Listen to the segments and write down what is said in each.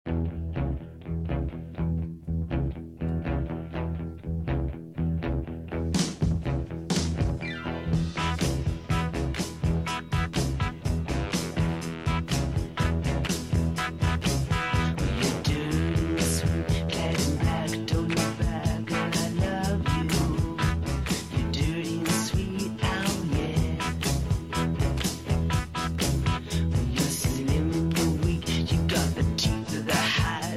High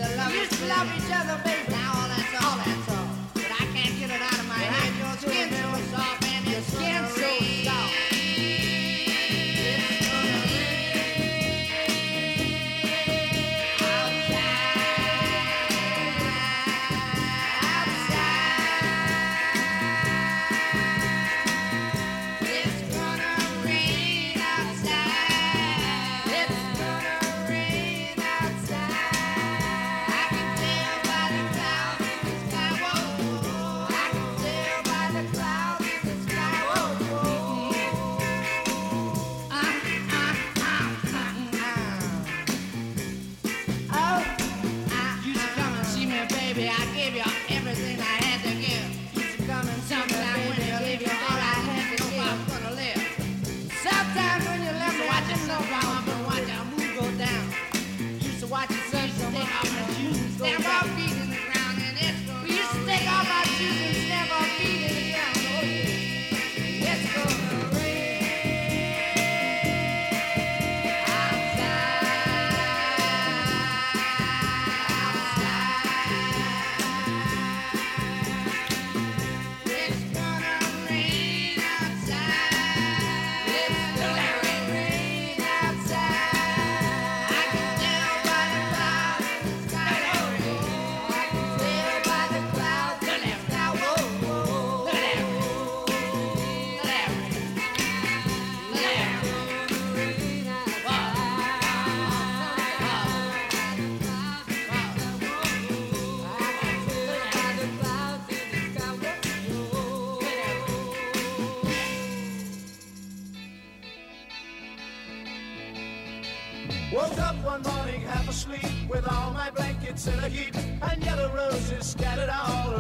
Woke up one morning half asleep with all my blankets in a heap and yellow roses scattered all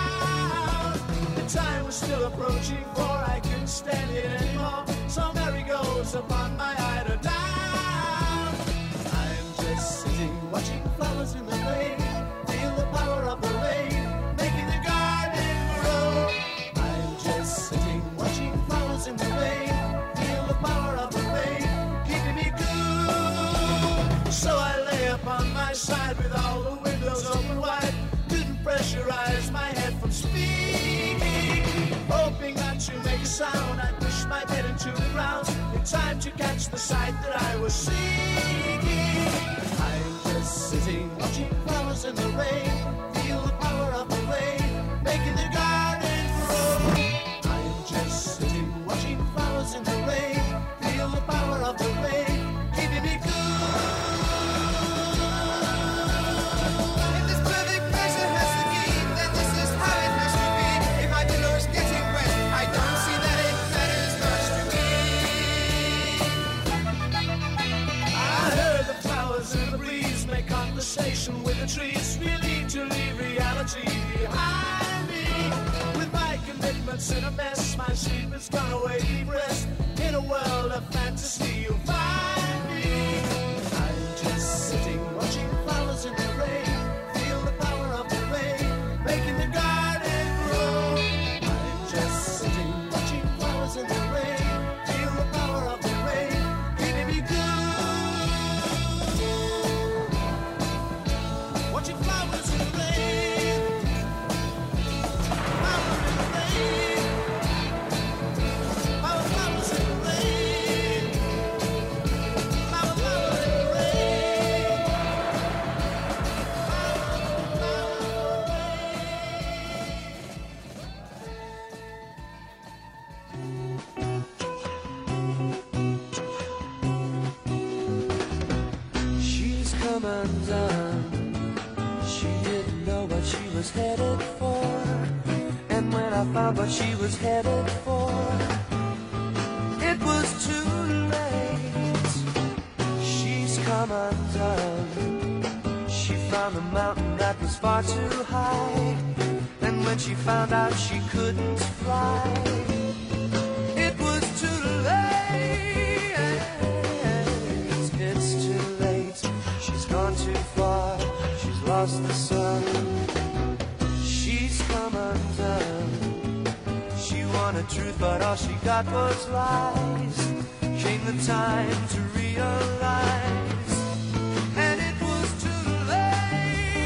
around. The time was still approaching for I couldn't stand it anymore. So Mary goes upon my eider down. I'm just sitting watching flowers in the rain, feel the power of the rain making the garden grow. I'm just sitting watching flowers in the rain, feel the power of the rain keeping me cool. So I lay upon my side with all the windows open wide, didn't pressurize my head from speaking, hoping not to make a sound. I pushed my head into the ground in time to catch the sight that I was seeking. I'm just sitting watching flowers in the rain, feel the power of the rain making the garden grow. I'm just sitting watching flowers in the rain, feel the power of the rain keeping me cool. Conversation with the trees, we need to leave reality behind me. With my commitments in a mess, my sleep has gone away deep rest. In a world of fantasy you'll find me. I'm just sitting watching flowers in the rain, feel the power of the rain making the garden grow. I'm just sitting watching flowers in the rain, feel the power of the rain keeping me good. Watching flowers in the rain, flowers in the rain, flowers in the rain, flowers in the rain, She's come undone. She didn't know what she was headed for, and when I found what she was headed for, it was too late. She's come undone. She found a mountain that was far too high, and when she found out she couldn't fly, it was too late. It's too late. She's gone too far. Lost the sun. She's come undone. She wanted truth, but all she got was lies. Came the time to realize, and it was too late.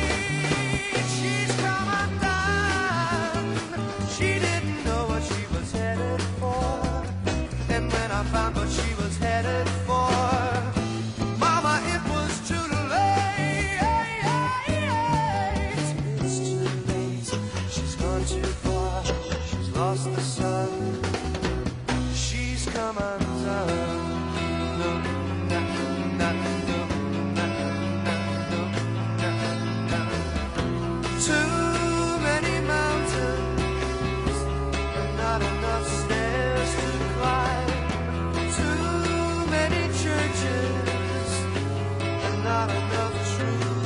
lost the sun. She's come undone. No, no, no, no, no, no, no, no. Too many mountains and not enough stairs to climb. Too many churches and not enough truth.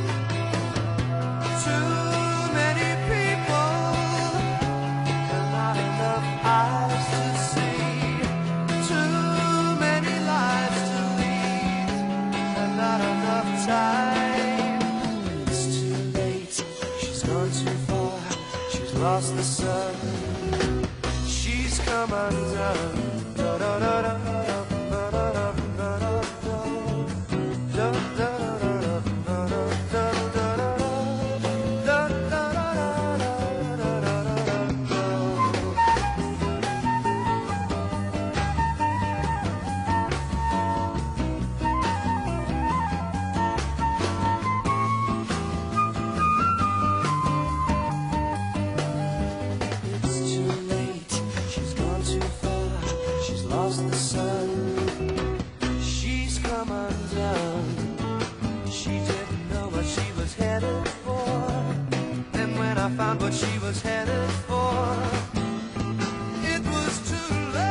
Too many people and not enough eyes to see. Too many lives to lead and not enough time. It's too late, she's gone too far. She's lost the sun. She's come undone. Da, da, da, da, da, da, da, da, da, da, da, It's too late, she's gone too far. She's lost the sun. She's come undone. She didn't know what she was headed for. And when I found what she was headed for, it was too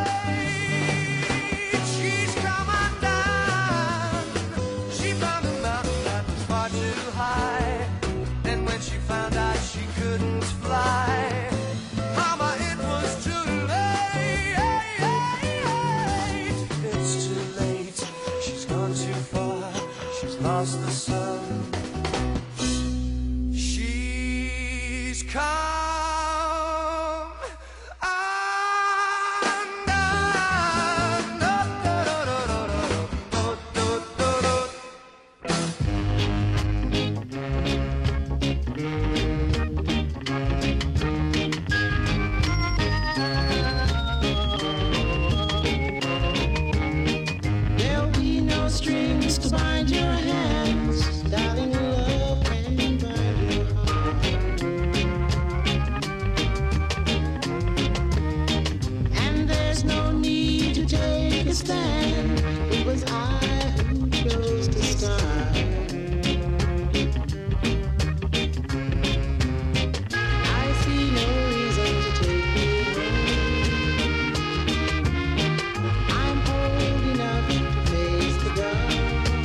late. She's come undone. She found a mountain that was far too high. And when she found out she couldn't fly, mama, it was too late. It's too late. She's gone too far. She's lost the sun. She's come There'll be no strings to bind your hands, darling. Love can bind your heart. And there's no need to take a stand. It was I who chose to start. I see no reason to take you home. I'm old enough to face the dark.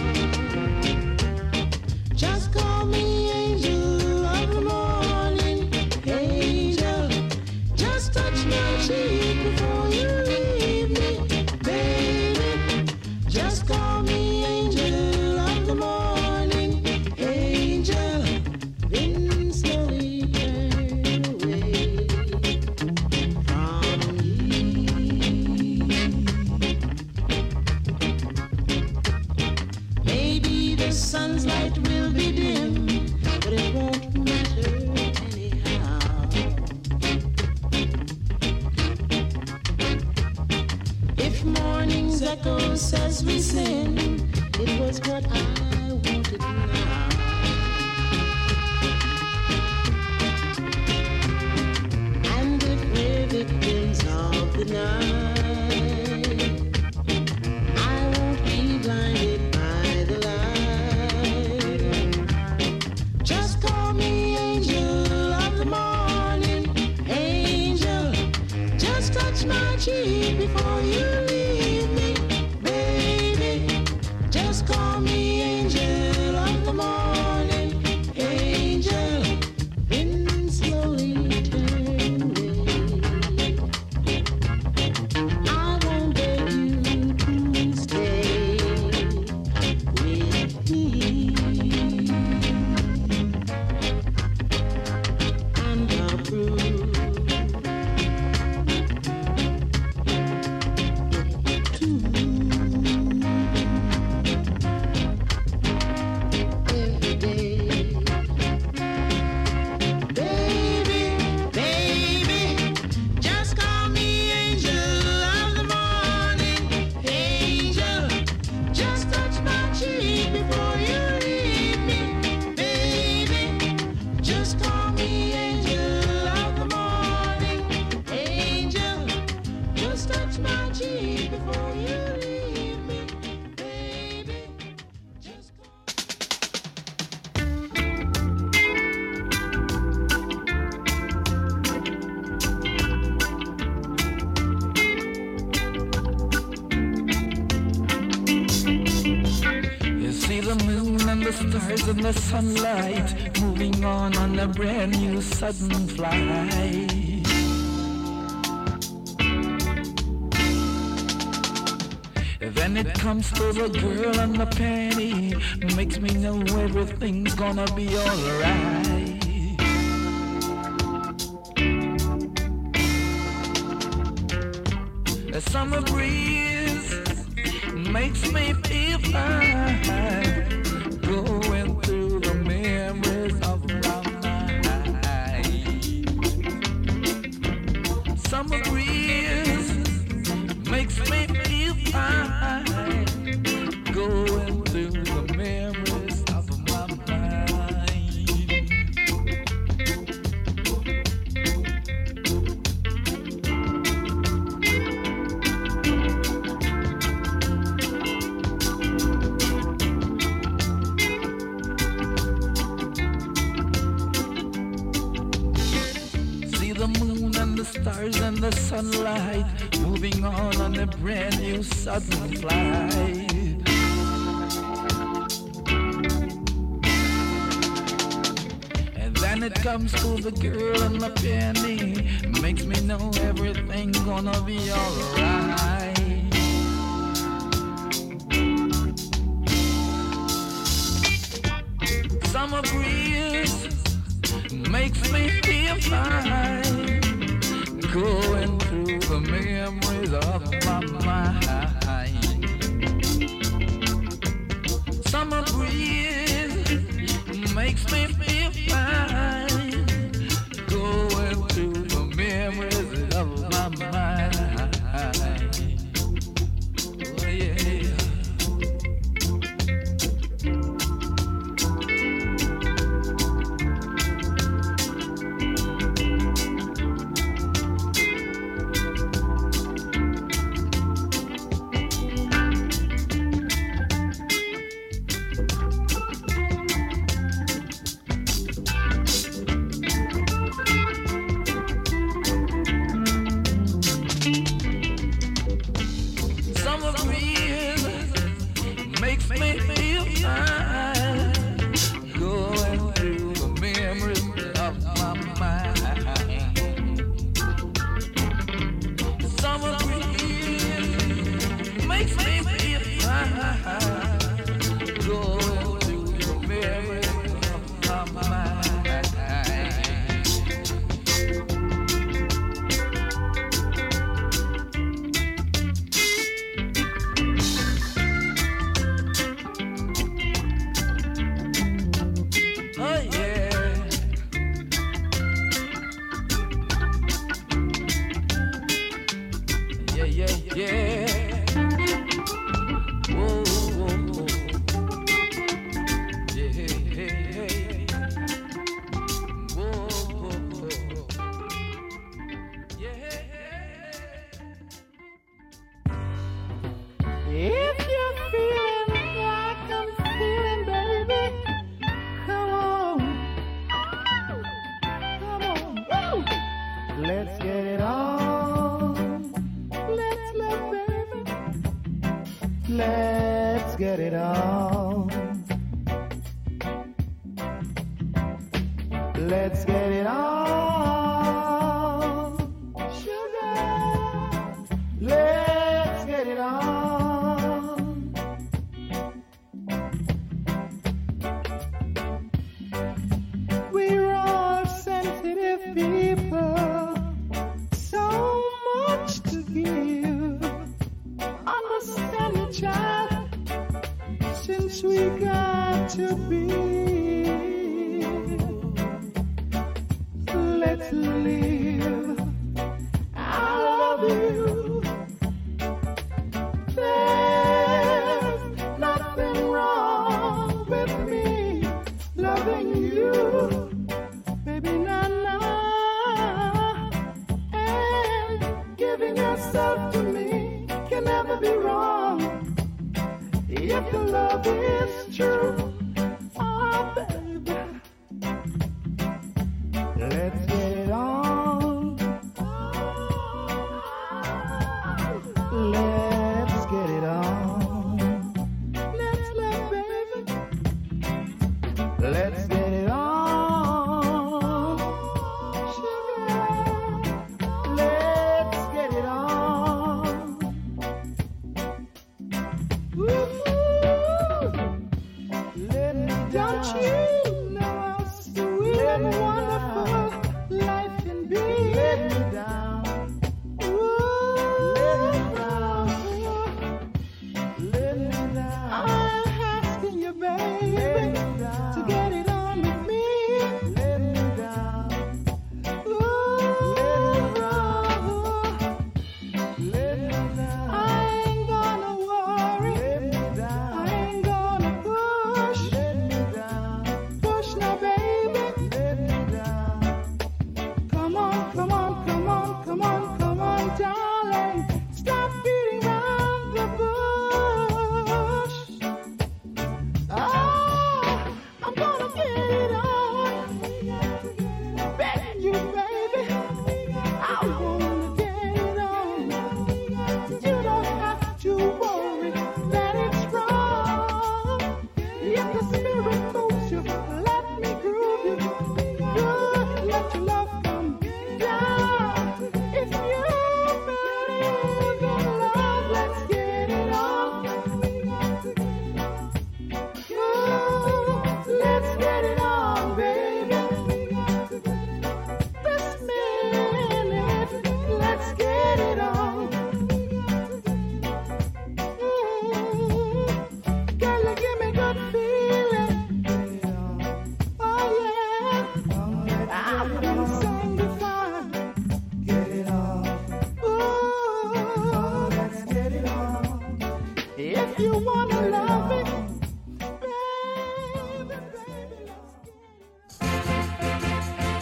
Just call me angel of the morning, angel. Just touch my cheek before you leave me, baby. Just call me angel of the morning, angel. Then slowly turn away from me. Maybe the sun's light will be dim, but it won't matter anyhow. If morning's echo says we sin, it was what I wanted now. And if we're victims of the night, I won't be blinded by the light. Just call me angel of the morning, angel. Just touch my cheek before you leave me, baby. Just call me angel of the morning, angel. Then slowly turn away. I won't beg you to stay with me. And I'm through. the stars and the sunlight, moving on a brand new sudden flight. Then it comes to the girl and the penny, makes me know everything's gonna be alright. The summer breeze makes me feel fine, going through the memories of my mind. Summer breeze makes me feel fine, going through the memories of my mind. See the moon and the stars and the sunlight, moving on a brand new sudden flight. And then it comes to the girl and the penny, makes me know everything's gonna be alright. Summer breeze makes me feel fine, going through the memories of my mind. Summer breeze makes me feel fine, going through the memories of my mind. Oh, yeah. Summer breeze makes me feel fine, going through the memories of my mind. Summer breeze makes me feel fine, going through the memories of my mind. Oh yeah. Yeah, yeah, yeah. Whoa, whoa, whoa. Yeah, hey, hey, hey. Whoa, whoa, whoa. Yeah, hey, hey. If you're feeling like I'm feeling, baby, come on. Come on. Woo! Let's get it on. Let's baby. Let's get it on. Let's get it on. Sugar. Let's get it on. We're all sensitive people, so much to give. Understand me, child, since we got to be. Let's live. I love you. There's nothing wrong with me loving you, baby, na. And giving yourself to me can never be wrong if the love is true. Oh, baby, let's get it on. Let's get it on. Let's baby. what a wonderful life can be. Let me down. Ooh, let me down. Let me down. I'm asking you, baby, to get it on with me. Let me down. Ooh, let me down. I ain't gonna worry. Let me down. I ain't gonna push. Let me down. Push now, baby. Let me down. Come on, come on, come on, come on, come on, darling. Stop beating around the bush. Ah, I'm gonna get it on. Begging you, baby. I wanna get it on. You don't have to worry that it's wrong. If the spirit moves you, let me groove you. Good, let your love come down. If you believe in love, let's get it on. Good, let's get it on, baby. This minute, let's get it on. Girl, you give me good feeling. Oh yeah, I've been sanctified. Get it on. Ooh, let's get it on. If you wanna love me, baby, baby, let's get it on.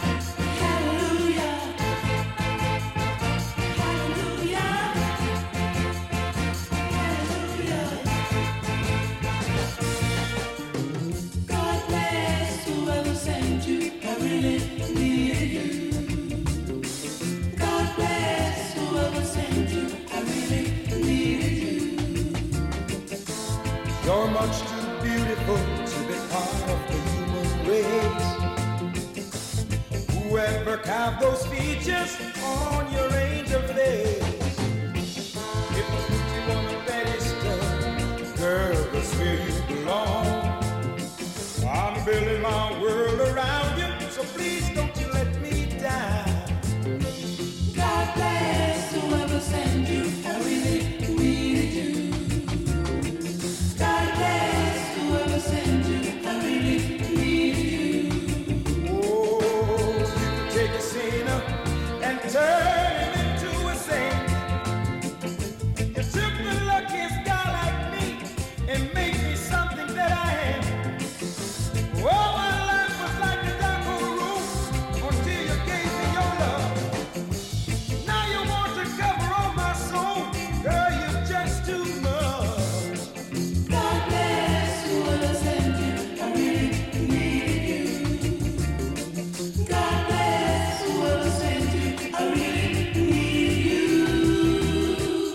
God bless whoever sent you. I really needed you. God bless whoever sent you. I really needed you. You're much too beautiful to be part of the human race. Whoever carved those features on your angel face? If I put you on a pedestal, girl, that's where you belong. I'm building my world around you, so please don't you let me down. God bless whoever sent you. I really needed you. God bless whoever sent you. I really needed you. Oh, you can take a sinner and turn him into a saint. You took the luckiest guy like me and made me something that I am. All my life was like a dark old room until you gave me your love. Now you want to cover all my soul, girl, you're just too much. God bless whoever sent you. I really needed you. God bless whoever sent you. I really needed you.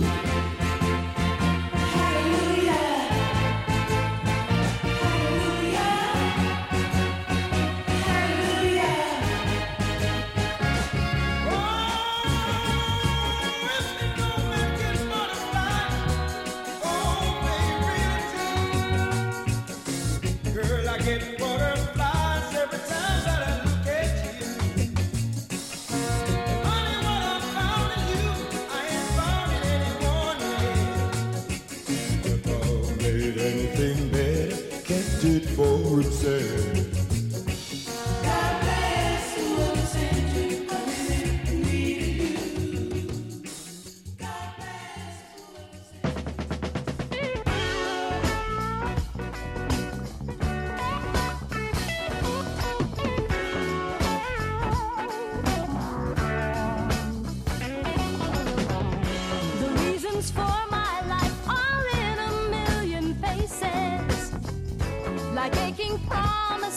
Hallelujah. Hallelujah. Hallelujah. Oh, if the moment gets butterfly, oh, baby, girl, I get butterflies every time that I look at you. Honey, what I found in you, I ain't found in anyone else. If I made anything better, kept it for itself. God bless whoever sent you. I really needed you. God bless whoever sent you. The reasons for my life are in a million faces, like aching promises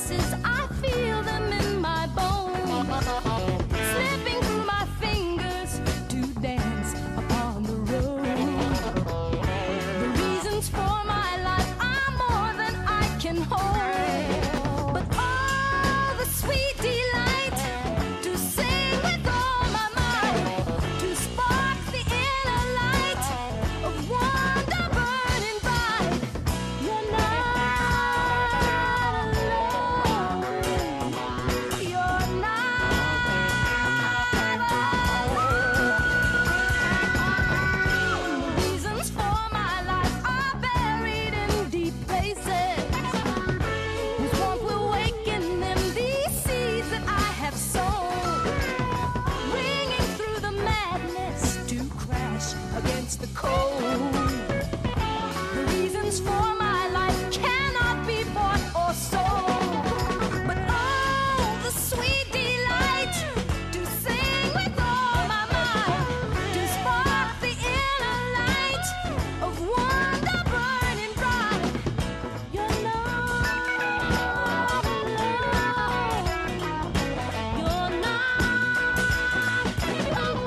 have sold, ringing through the madness to crash against the cold. The reasons for my life cannot be bought or sold, but oh, the sweet delight to sing with all my might, to spark the inner light of wonder burning bright. You're not alone. You're not alone.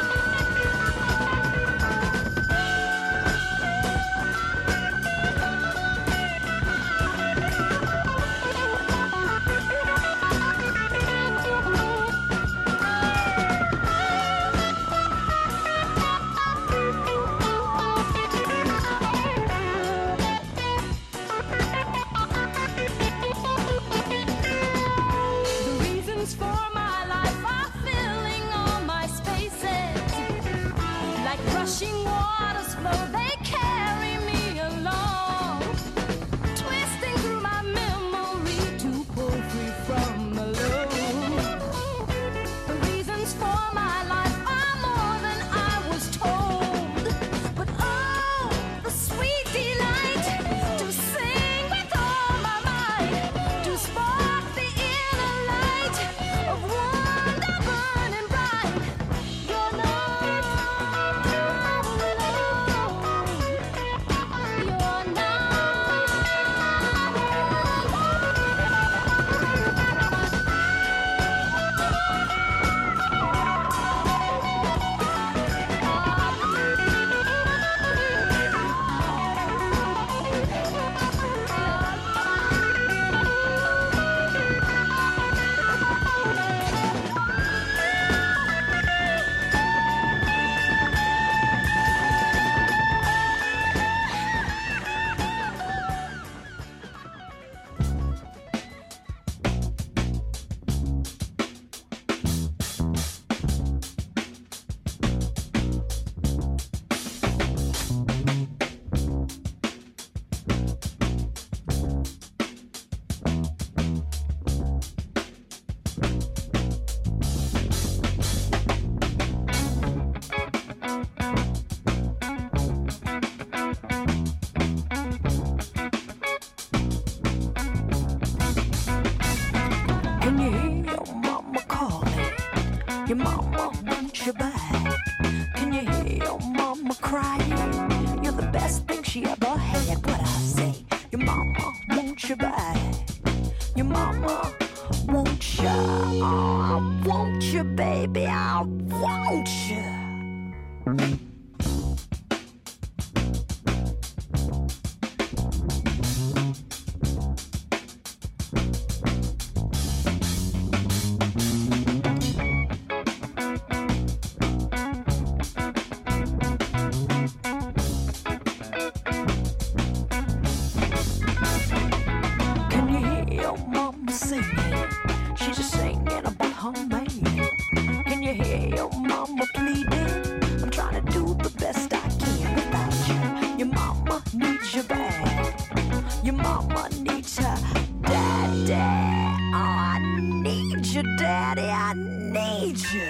The reasons for my life are filling all my spaces. Like rushing waters flow, they carry me along, twisting through my memory to pull free from the load. The reasons for my life are more than I was told, but oh, the sweet delight to sing with all my might, to spark the inner light of wonder burning bright. You're not alone. You're not Can you hear your mama calling? Your mama wants you back. Can you hear your mama crying? You're the best thing she ever had. What I say? Your mama wants you back. Your mama wants you. Oh, I want you, baby. I want you. Can you hear your mama singing? She's just singing about her man. Can you hear your mama pleading? I'm trying to do the best I can without you. Your mama needs you back. Your mama needs her daddy. Oh, I need you, daddy. I need you.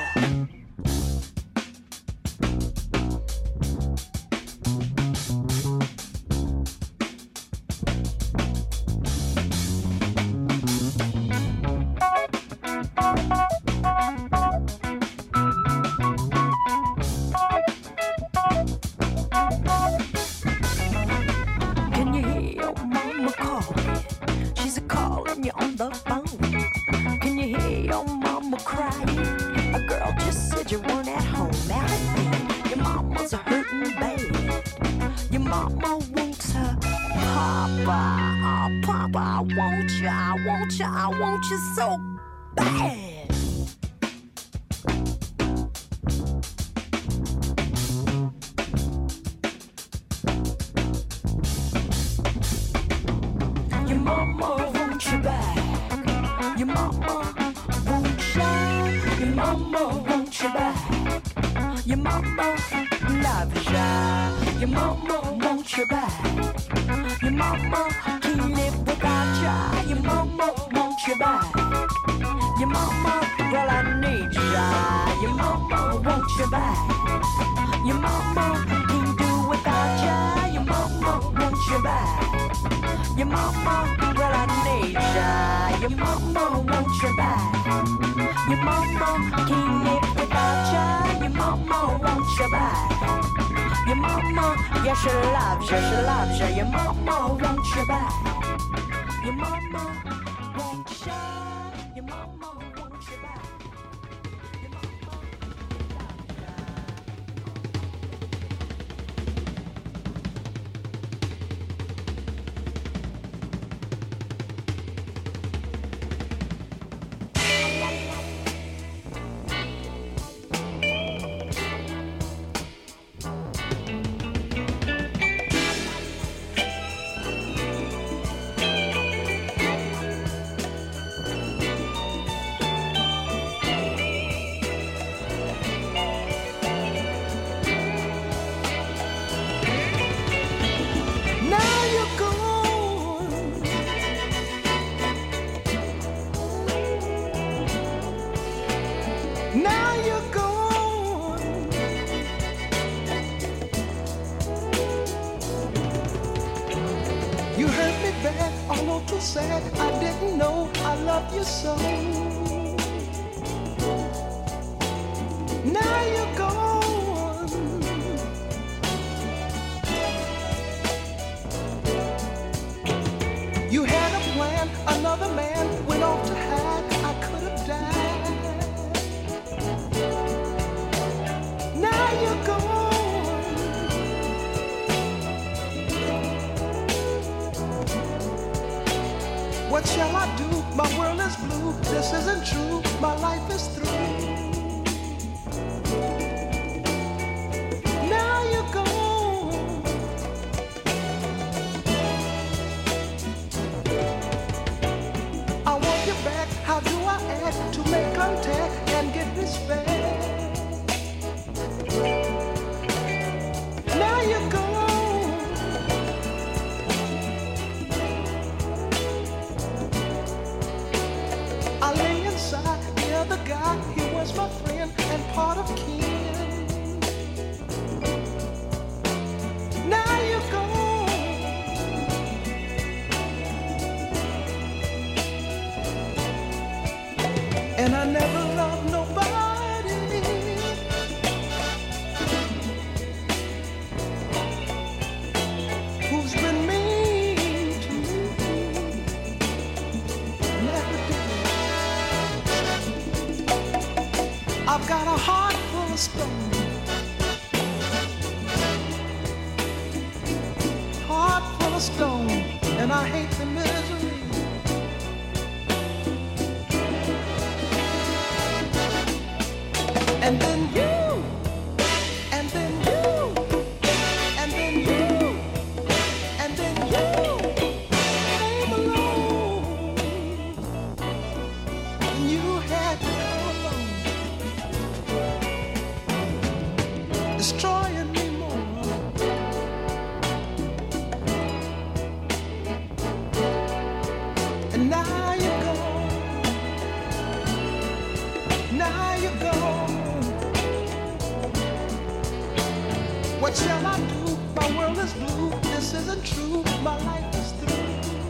Can you hear your mama calling? She's calling you on the phone. Can you hear your mama crying? A girl just said you weren't at home. Melody, your mama's hurting bad. Your mama wants her papa. Oh, papa, I want you, I want you, I want you so bad. Your mama wants you back. Your mama wants you. Your mama wants you back. Your mama loves you. Your mama wants you back. Your mama can't live without you. Your mama wants you back. Your mama, well, I need ya. Your mama, won't you back? Your mama can't do without ya. Your mama, won't you back? Your mama, well, I need ya. Your mama, won't you back? Your mama can't live without ya. Your mama, won't you back? Your mama, yeah, she loves you, she loves you. Your mama, won't you back? Your mama, won't you? Your mama, won't you back? Your mama, now you're gone. Now you're gone. You hurt me bad, almost too sad. I didn't know I loved you so. Now you're gone. You had a plan, another man went off to hide. I could have died. Now you're gone. What shall I do? My world is blue. This isn't true. My life is through. Now you're gone. I want you back. How do I act to make contact and get respect? Now you're gone. I lay inside the other guy. He was my friend and part of kin. Now you're gone. And I never loved nobody who's been mean to me. Never did. I've got a heart full of stone, heart full of stone, and I hate the misery. And then you, and then you, and then you, and then you came along, and you had to come along, destroying me more. And now you're gone, now you're gone. What shall I do? My world is blue. This isn't true. My life is through.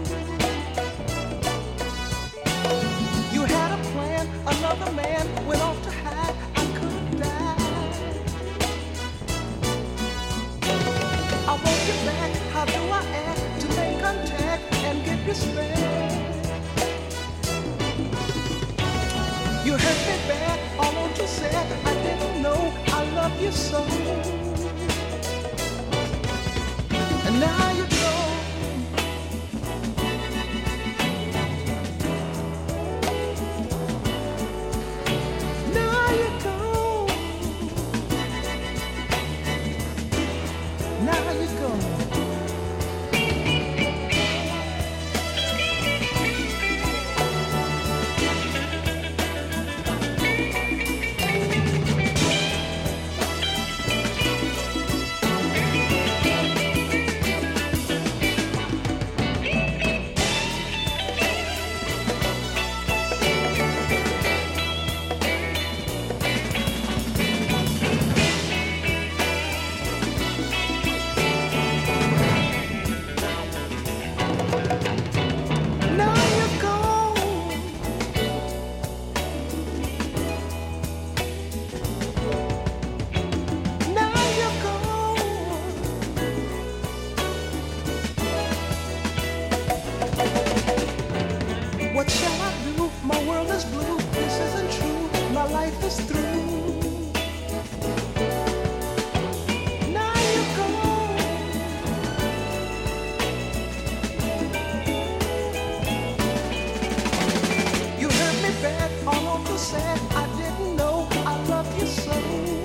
You had a plan. Another man went off to hide. I could have died. I want you back. How do I act to make contact and get respect? You hurt me bad. All you said, I didn't know I love you so. And now you're gone. Now you're gone. Now you're gone. is through. Now you're gone. You hurt me bad, all over sad. I didn't know I love you so.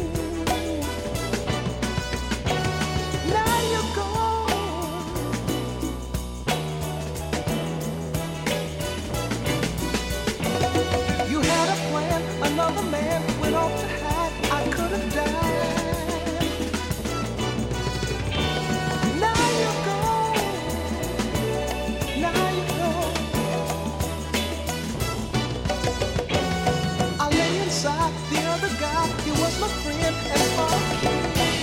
Now you're gone. You had a plan, another man went off to hide. I could have died. Now you're gone. Now you're gone. I lay inside the other guy. He was my friend and father.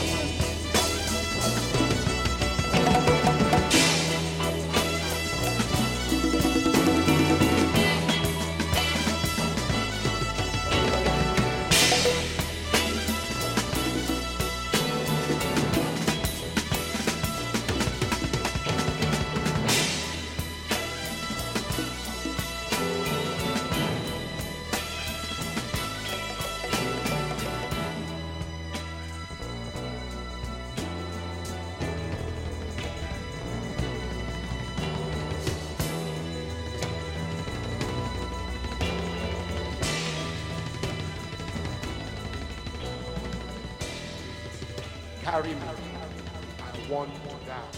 Carry me. I want to die.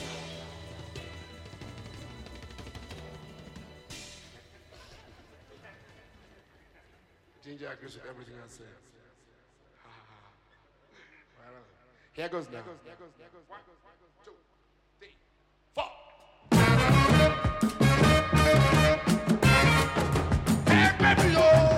Ginger agrees with everything I said. Here goes now. 1, 2, 3, 4. Hey, baby, oh.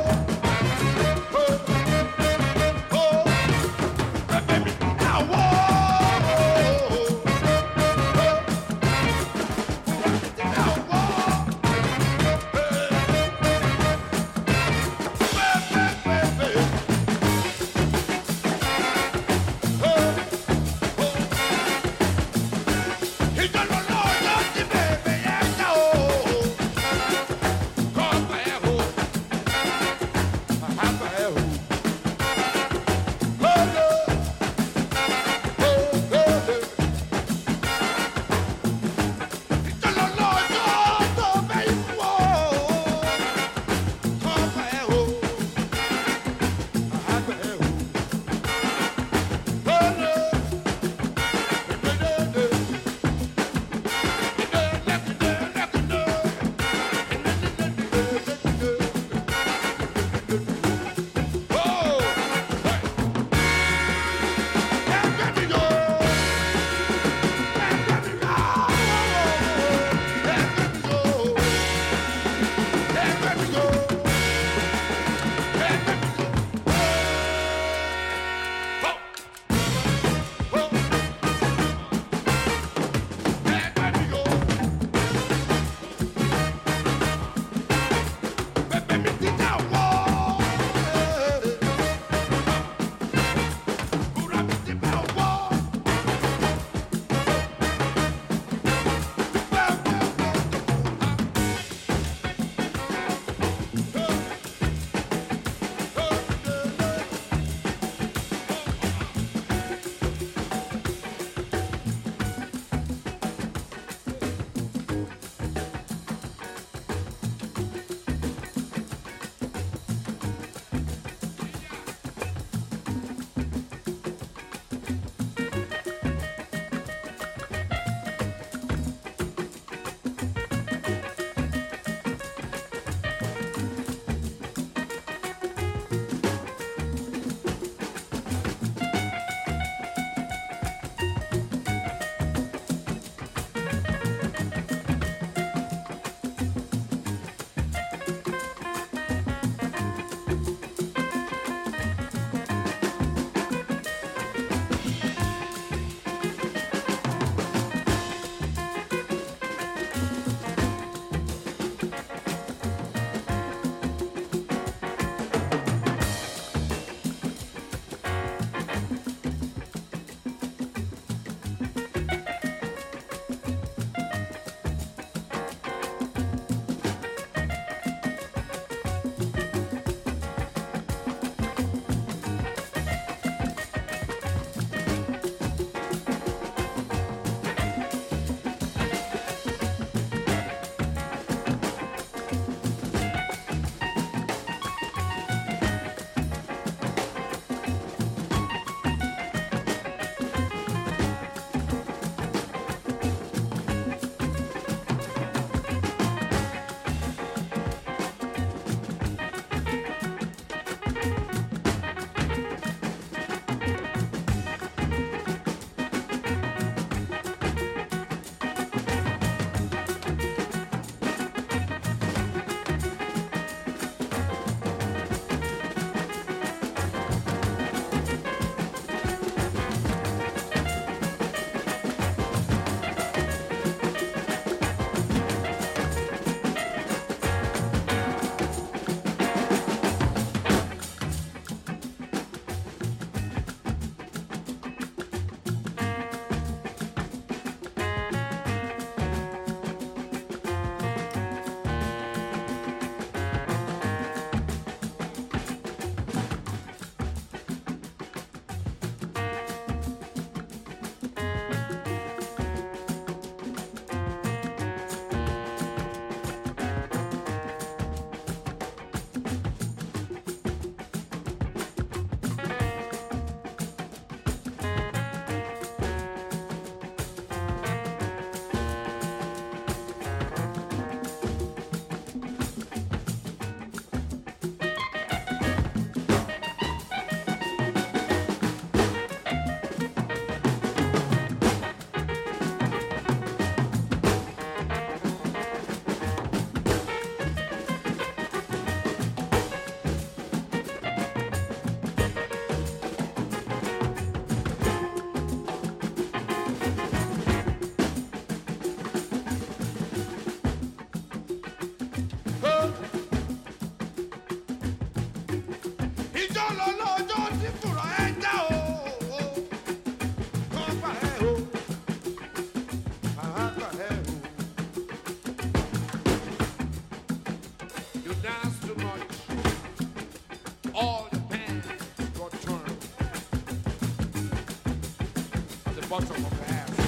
bottom of the ass.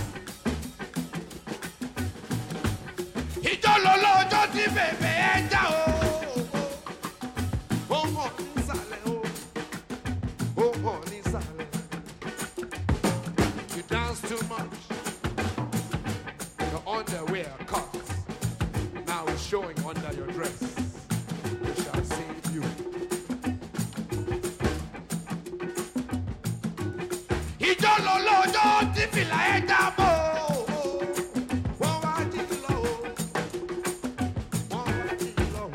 Ìjọ́lọ́lọ́ ọjọ́ tí bèbè ẹ já o. Ó hàn nísàlẹ̀ o. Ó hàn nísàlẹ̀. You dance too much. Your underwear cuts. Now it's showing under your dress. We shall save you. Ìjọ́lọ́lọ́ ọjọ́ tí fìlà ẹ já bọ̀. Wọ́n wá jí lọ o. Wọ́n wá jí lọ o.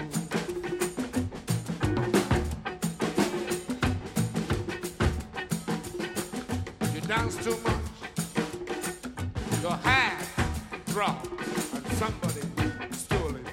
You dance too much. Your hat dropped and somebody stole it.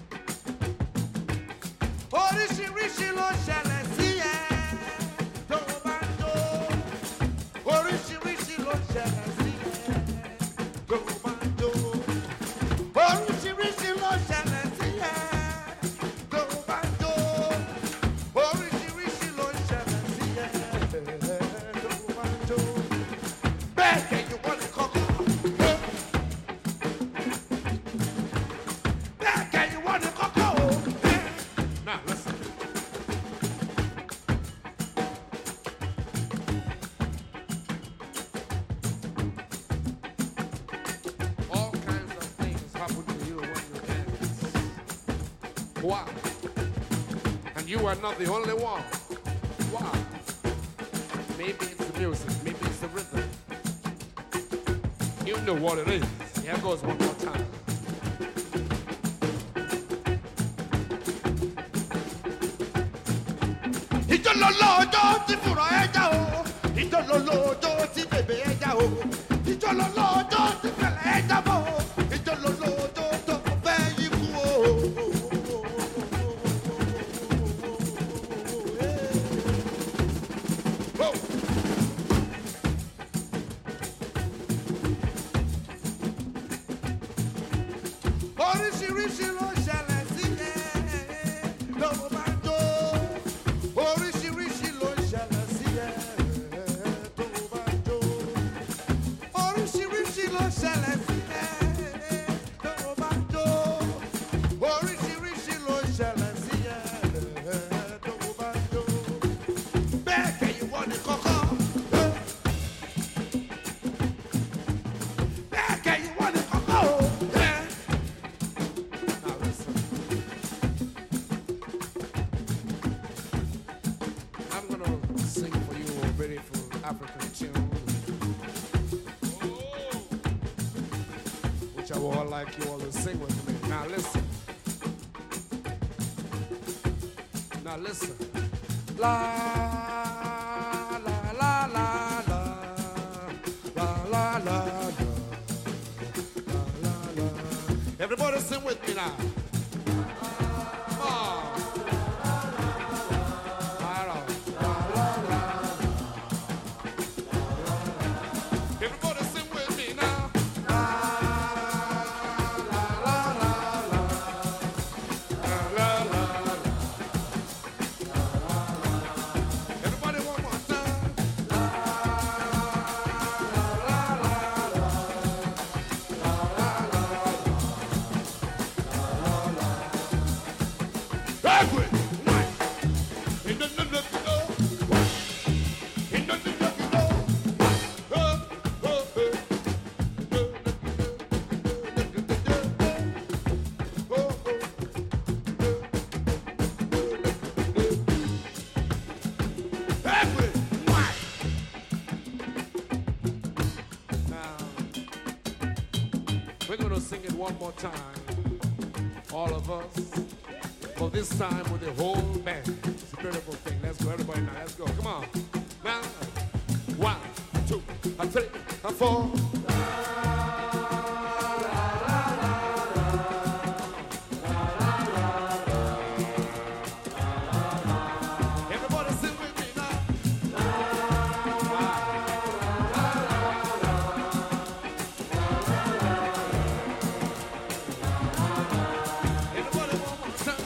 Oríṣiríṣi ló ṣẹlẹ̀ sí ẹ tó bá ń jó. Oríṣiríṣi ló ṣẹlẹ̀ sí ẹ tó bá ń jó. Oríṣiríṣi ló ṣẹlẹ̀ sí ẹ tó bá ń jó. Oríṣiríṣi ló ṣẹlẹ̀ sí ẹ tó bá ń jó. Bẹ́ẹ̀ kẹ́yìn wọ́n ní kọ́kọ́. Bẹ́ẹ̀ kẹ́yìn wọ́n ní kọ́kọ́ o. Now listen. All kinds of things happen to you when you dance. Why? And you are not the only one. Why? Maybe it's the music, maybe it's the rhythm. You know what it is. Here goes one more time. Ìjọ́lọ́lọ́ ọjọ́ tí fùrọ̀ ẹ já o. Ìjọ́lọ́lọ́ ọjọ́ tí bèbè ẹ já o. Ìjọ́lọ́lọ́ ọjọ́ tí fẹ̀lẹ̀ ẹ já bọ̀ o. Ìjọ́lọ́lọ́ ọjọ́ tó fẹ́ yí kú o. Oh. Oríṣiríṣi ló ṣẹlẹ̀ sí ẹ tó bá ń jó. Oríṣiríṣi ló ṣẹlẹ̀ sí ẹ tó bá ń jó. Oríṣiríṣi ló ṣẹlẹ̀ sí ẹ tó bá ń jó. Oríṣiríṣi ló ṣẹlẹ̀ sí ẹ tó bá ń jó. Bẹ́ẹ̀ kẹ́yìn wọ́n ní kọ́kọ́. Bẹ́ẹ̀ kẹ́yìn wọ́n ní kọ́kọ́ o. Now listen. I'm gonna sing for you a beautiful African tune, which I would all like you all to sing with me. Now listen. Now listen. La la la la la la la la la la. Everybody sing with me now. Come on. Everybody sing with me now. La la la la la. La la la la. Everybody one more time. La la la la. La la la la. Backward. We're going to sing it one more time, all of us, but this time with the whole band. It's a beautiful thing. Let's go, everybody now. Let's go. Come on. Now, 1, 2, 3, 4. Everybody sing with me now. Everybody one more time.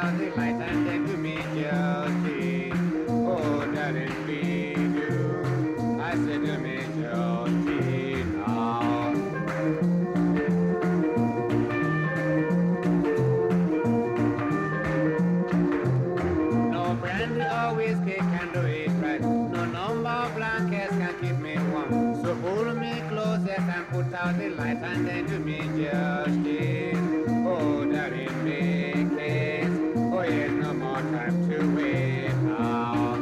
out the light and then to me guilty. Oh, darling, please do. I said to me guilty now. No brandy or whiskey can do it right. No number of blankets can keep me warm. So hold me close, yes, and put out the light and then do me justice. Oh, darling, make haste. Oh, yes, no more time to wait now.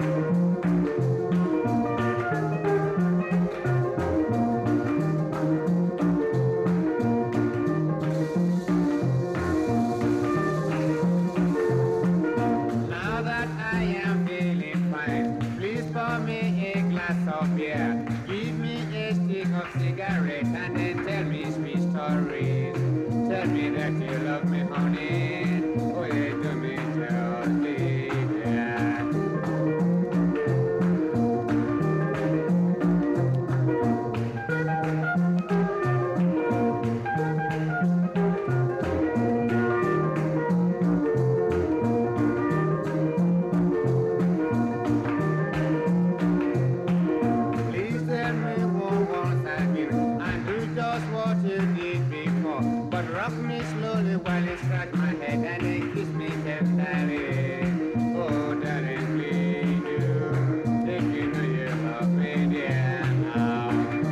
Now that I am feeling fine, please pour me a glass of beer. Give me a stick of cigarette and then tell me sweet stories. Tell me that you love me, honey. Oh, yeah, do me justice, yeah. Please tell me once again, and do just what you did before. But rock me slowly while you scratch my head and then kiss me tenderly. Oh, darling, please do. If you know you love me, dear, now.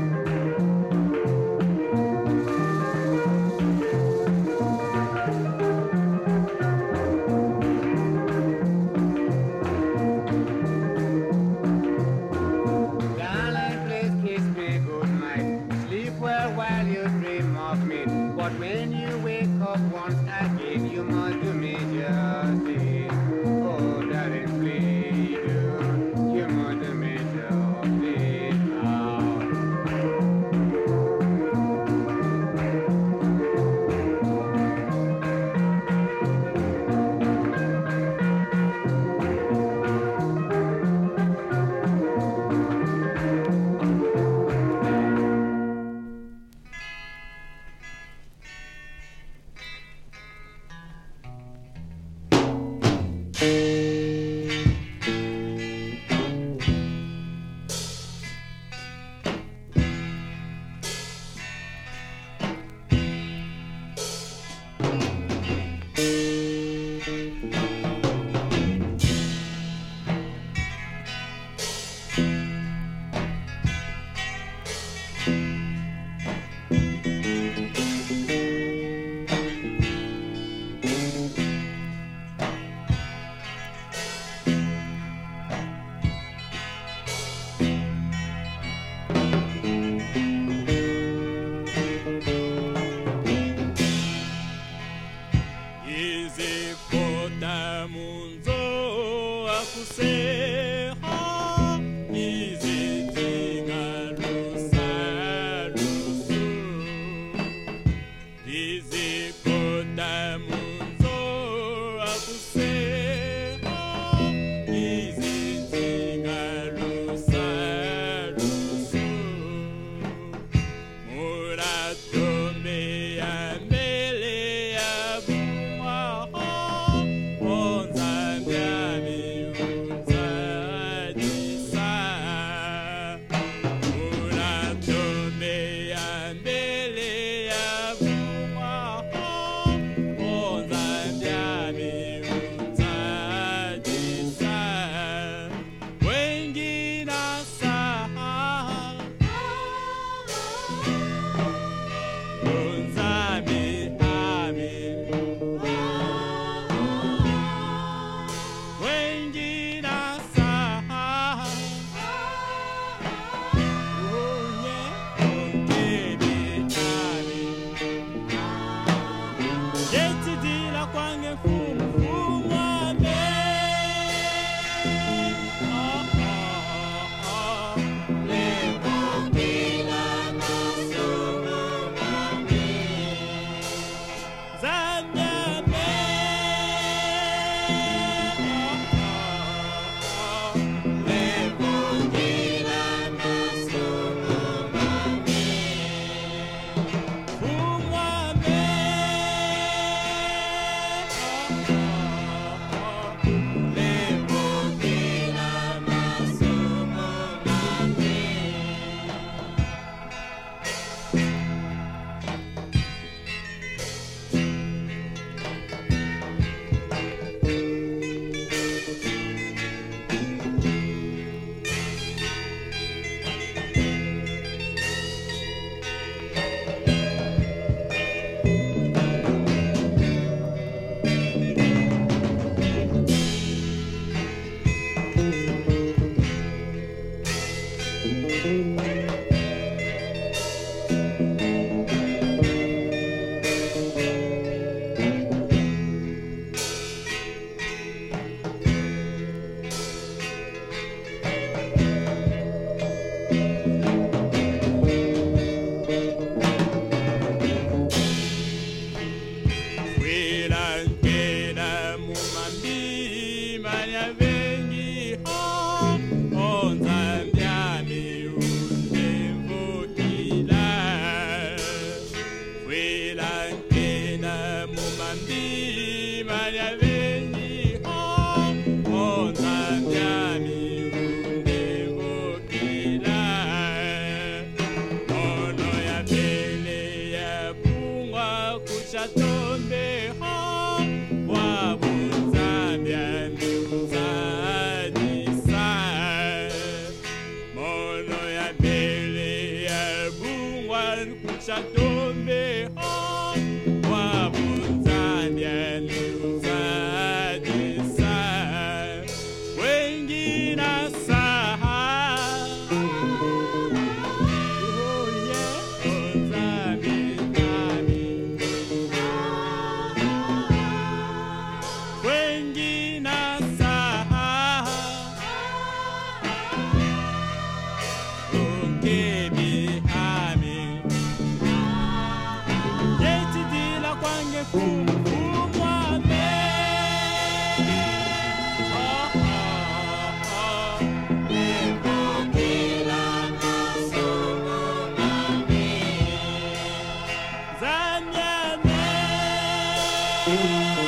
Darling, please kiss me goodnight. Sleep well while you dream of me. But when you wake up once again, you must do me justice. Oh, darling, please do. You must do me justice now. Izipota munzo akuseha izitinga lusalusu Izipota munzo akuseha izitinga lusalusu Muratombe ya mbele ya buaha Onzambiami unzadisa Muratombe ya mbele ya buaha Onzambiami unzadisa Wengina saha Unzami ami Wengina saha Unye unkebi ami Yeti dila kwange fumu fumu ame Levongila masumu mami Zanyame Levongila masumu mami Umwame kusha tombe ho wa bunzambian zadisa mono ya bele ya bungwan kusha tombe ho wa bunzambian zadisa wengina saha oh yeah bunzambi wengina saha unkebi hami yeti dila kwange kumwa me ebokila masomo mami zanyane